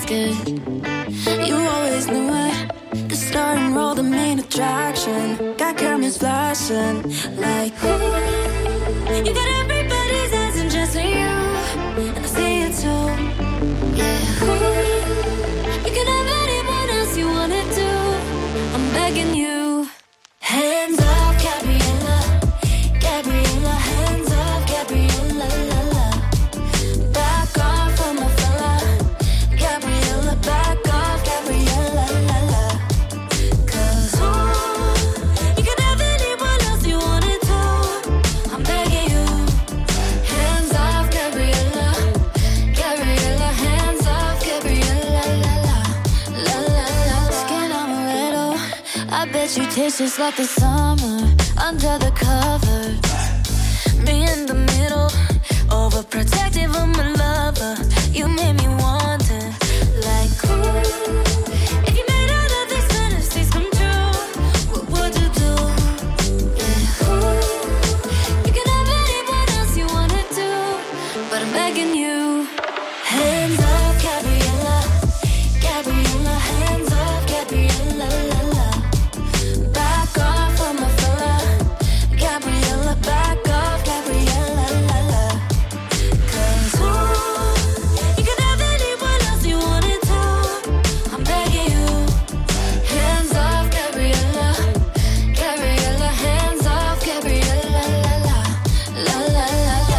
scared. You always knew it. The star and roll, the main attraction. Got cameras flashing like, ooh. You got everybody's eyes and just you. And I see it too. Yeah, ooh. You can have anyone else you wanna do. I'm begging you. Hands up, Gabriella. Gabriella, hands up, Gabriella, la la. Back off from my fella. Gabriella, back off, Gabriella, la la. 'Cause you can have anyone else you wanted to. I'm begging you. Hands off, Gabriella. Gabriella, hands off, Gabriella, la la. La la la. Skin on a little. I bet you taste just like the summer under the covers. Me in the middle, overprotective of my lover. You made me wonder, like, ooh, if you made all of these fantasies come true, what would you do? Yeah, ooh, you can have anyone else you wanna do, but I'm begging you. Hands up, Gabriella. Gabriella, hands up, Gabriella, la la. Back off from my fella. Gabriella, back off, Gabriella, la la. 'Cause you can have anyone else you wanted to. I'm begging you. Hands off, Gabriella. Gabriella, hands off, Gabriella, la la. La la la la.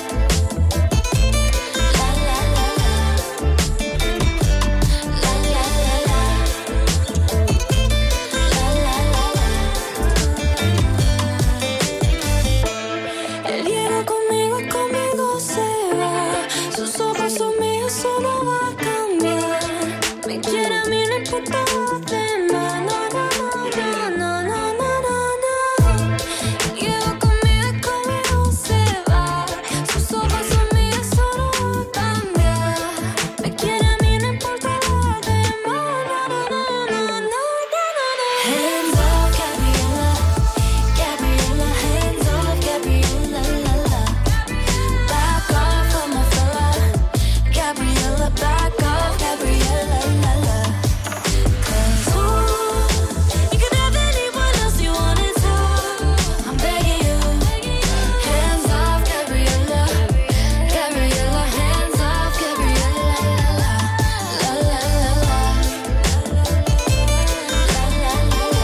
La la la la. La la la la. La la la la. Él llega conmigo se va. Sus ojos son míos, solo va a cambiar. Me quiere a mí, no importa lo demás. No, no, no, no, no, no, no, no. Él llega conmigo se va. Sus ojos son míos, solo va a cambiar. Me quiere a mí, no importa lo demás. No, no, no, no, no, no, no. Hands up, Gabriella. Gabriella, hands up, Gabriella, la la. Back off from my fella. Gabriella, back off, Gabriella, la la. 'Cause you can have anyone else you wanted to. I'm begging you. Hands off, Gabriella. Gabriella, hands off, Gabriella, la la. La la la la. La la la la.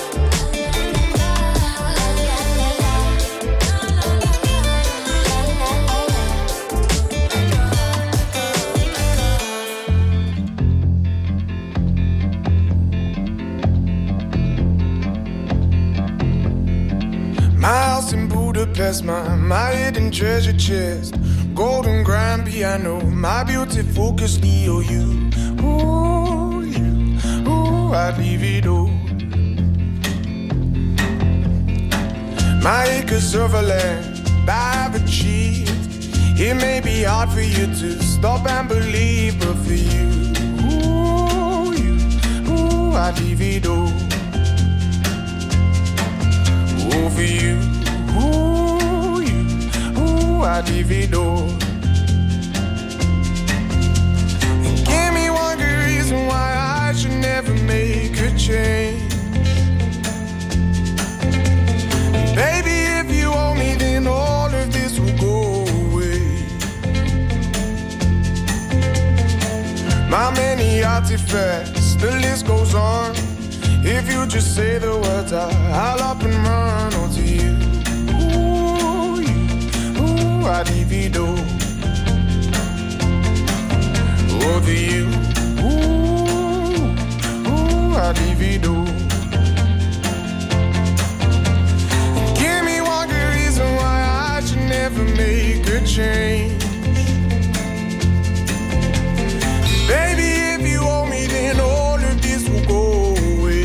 My house in Budapest, my hidden treasure chest, golden grand piano, my beauty focus, EOU. Ooh, I'd leave it all. My acres of land I've achieved. It may be hard for you to stop and believe, but for you, I'd leave it all. Oh, for you, I'd leave it all. And give me one good reason why I should never make a change. Baby, if you owe me, then all of this will go away. My many artifacts, the list goes on. If you just say the words, I'll up and run onto you. I'd leave it all. Oh, to you. I'd leave it all. Give me one good reason why I should never make a change. Baby, if you owe me, then all of this will go away.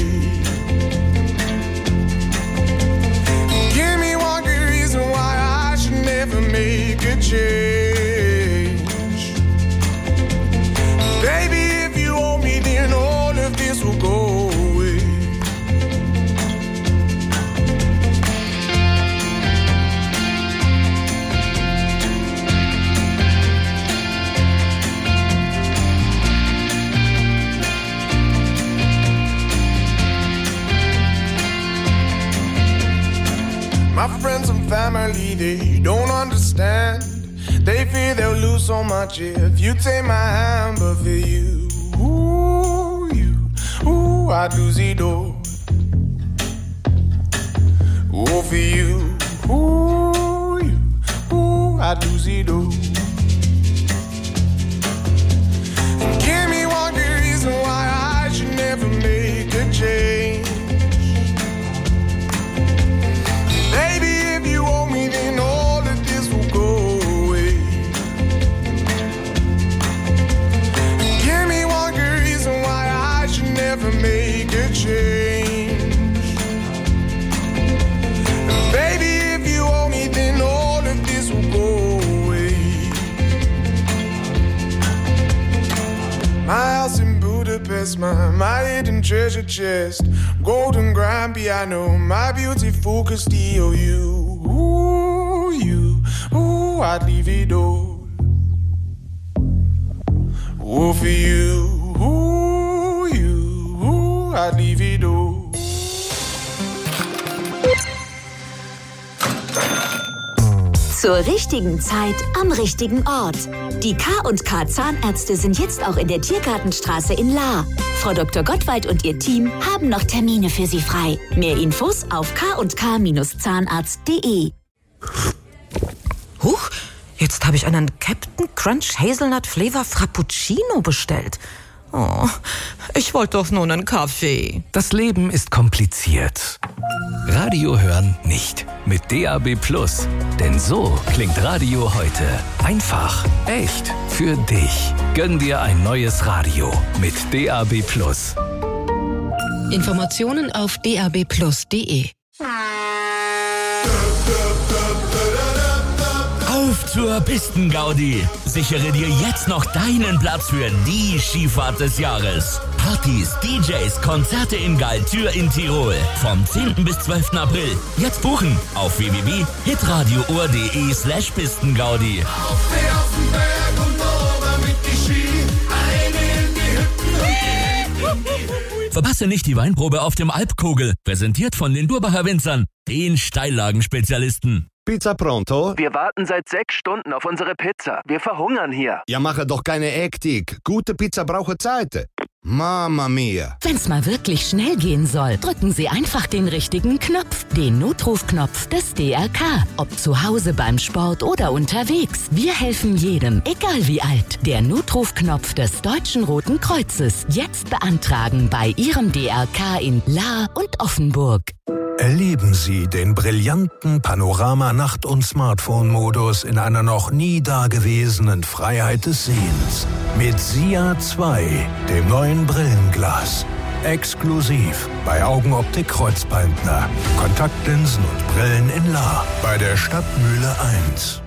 Give me one good reason why I should never make a change. Baby, if you owe me, then all of this will go away. My friends and family, they don't understand. They fear they'll lose so much if you take my hand. But for you, I'd lose it all. Oh, for you, I'd lose it all. And give me one good reason why I should never make a change. Baby, if you owe me, then all of this will go away. Give me one good reason why I should never make a change. And baby, if you owe me, then all of this will go away. My house in Budapest, my hidden treasure chest, golden grand piano, my beautiful Castillo. I'd leave it all. Oh, for you, I'd leave it all. Zur richtigen Zeit am richtigen Ort. Die K&K Zahnärzte sind jetzt auch in der Tiergartenstraße in Lahr. Frau Dr. Gottwald und ihr Team haben noch Termine für Sie frei. Mehr Infos auf kk-zahnarzt.de. Huch, jetzt habe ich einen Captain Crunch Hazelnut Flavor Frappuccino bestellt. Oh, ich wollte doch nur einen Kaffee. Das Leben ist kompliziert. Radio hören nicht. Mit DAB+. Denn so klingt Radio heute. Einfach, echt, für dich. Gönn dir ein neues Radio mit DAB+. Informationen auf dab+.de. Auf zur Pistengaudi. Sichere dir jetzt noch deinen Platz für die Skifahrt des Jahres. Partys, DJs, Konzerte in Galtür in Tirol. Vom 10. bis 12. April. Jetzt buchen auf www.hitradio.de/Pistengaudi. Auf den Berg und oben mit die Ski, eine in die Hütten. Verpasse nicht die Weinprobe auf dem Alpkogel. Präsentiert von den Durbacher Winzern, den Steillagen-Spezialisten. Pizza pronto? Wir warten seit 6 Stunden auf unsere Pizza. Wir verhungern hier. Ja, mache doch keine Hektik. Gute Pizza braucht Zeit. Mamma mia. Wenn's mal wirklich schnell gehen soll, drücken Sie einfach den richtigen Knopf. Den Notrufknopf des DRK. Ob zu Hause, beim Sport oder unterwegs. Wir helfen jedem, egal wie alt. Der Notrufknopf des Deutschen Roten Kreuzes. Jetzt beantragen bei Ihrem DRK in Lahr und Offenburg. Erleben Sie den brillanten Panorama-Nacht- und Smartphone-Modus in einer noch nie dagewesenen Freiheit des Sehens. Mit SIA 2, dem neuen Brillenglas. Exklusiv bei Augenoptik Kreuzbaldner. Kontaktlinsen und Brillen in Lahr. Bei der Stadtmühle 1.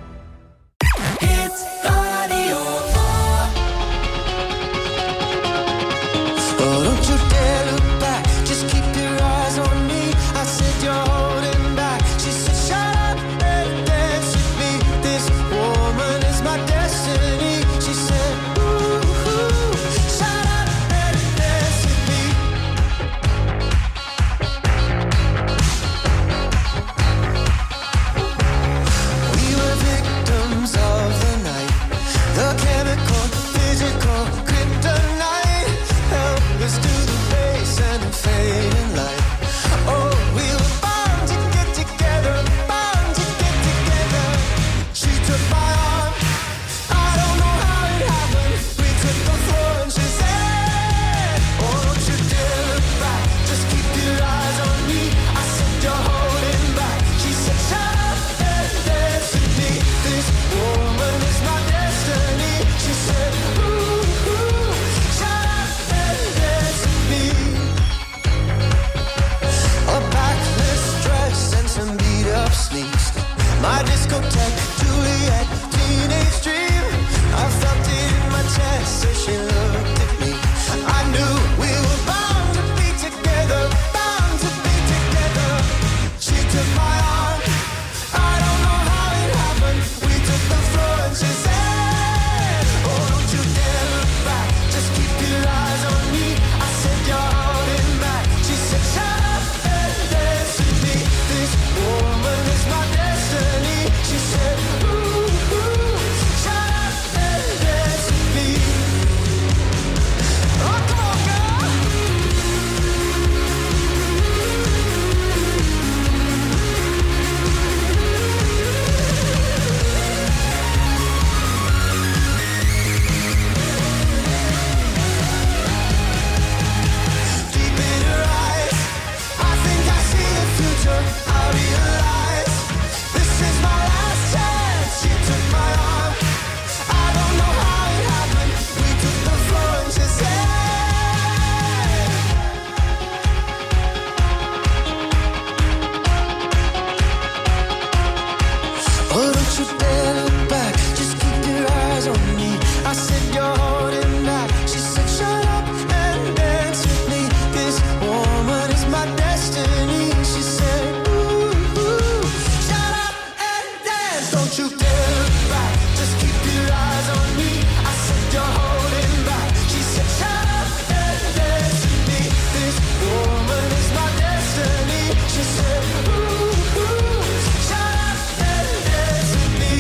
my destiny. She said, ooh, shut up and dance. Don't you dare look back, just keep your eyes on me. I said you're holding back. She said shut up and dance with me. This woman is my destiny. She said, ooh, shut up and dance with me.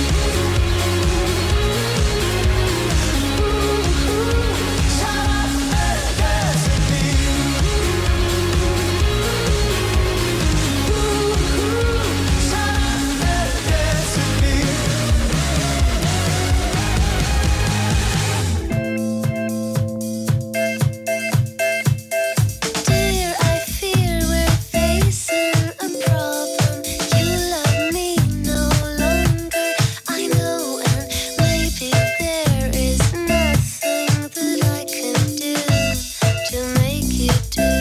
Shut up and dance with me. Shut up and dance with me. Dear, I fear we're facing a problem. You love me no longer, I know, and maybe there is nothing that I can do to make you do.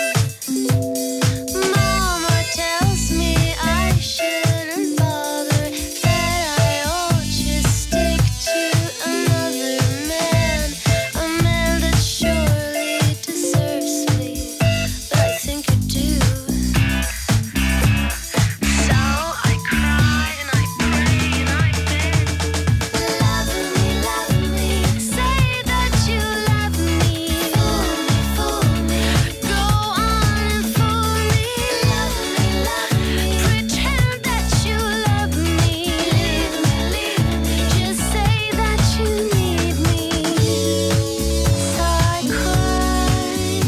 Mama tells me I shouldn't bother, that I ought just stick to another man, a man that surely deserves me, but I think you do. So I cry and I pray and I beg, love me, say that you love me, fool me, go on and fool me, pretend that you love me, just say that you need me. So I cry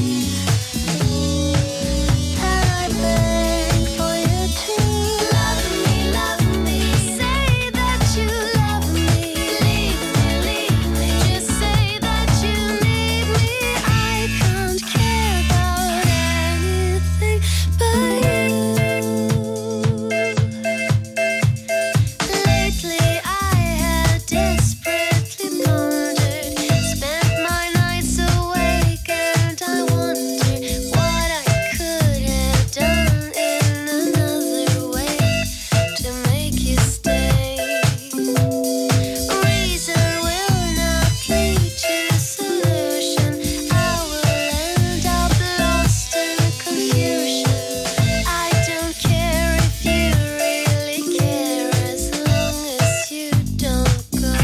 and I beg for you to love me, say that you love me, just say that you need me. I can't care about anything but you. Lately I have desperately pondered, spent my nights awake, and I wonder what I could have done in another way to make you stay. Reason will not lead to solution. I will end up lost in confusion. I don't care if you really care, as long as you don't go.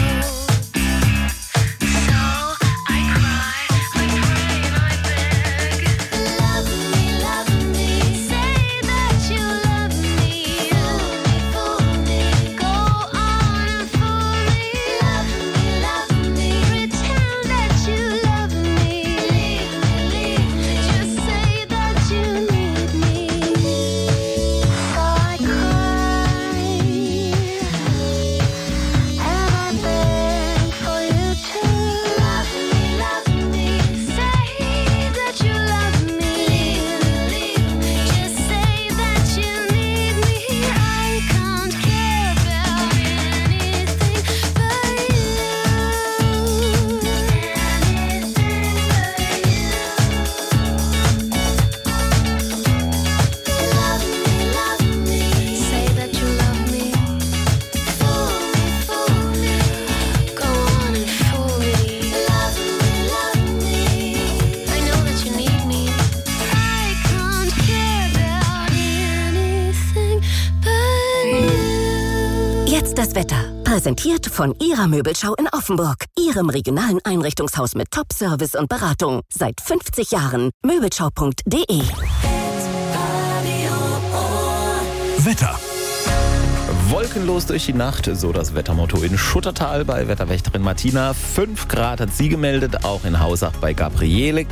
So I cry, I pray and I beg, love me, say that you love me, fool me, go on and fool me, pretend that you love me, just say that you need me. So I cry and I beg for you to love me, say that you love me, just say that you need me. I can't care about anything but you. Love me, say that you love me, fool me, go on and fool me. Love me, I know that you need me. I can't care about anything but you. Jetzt das Wetter. Präsentiert von Ihrer Möbelschau in Offenburg. Ihrem regionalen Einrichtungshaus mit Top-Service und Beratung. Seit 50 Jahren. Möbelschau.de. Wetter. Wolkenlos durch die Nacht, so das Wettermotto in Schuttertal bei Wetterwächterin Martina. 5 Grad hat sie gemeldet, auch in Hausach bei Gabriele.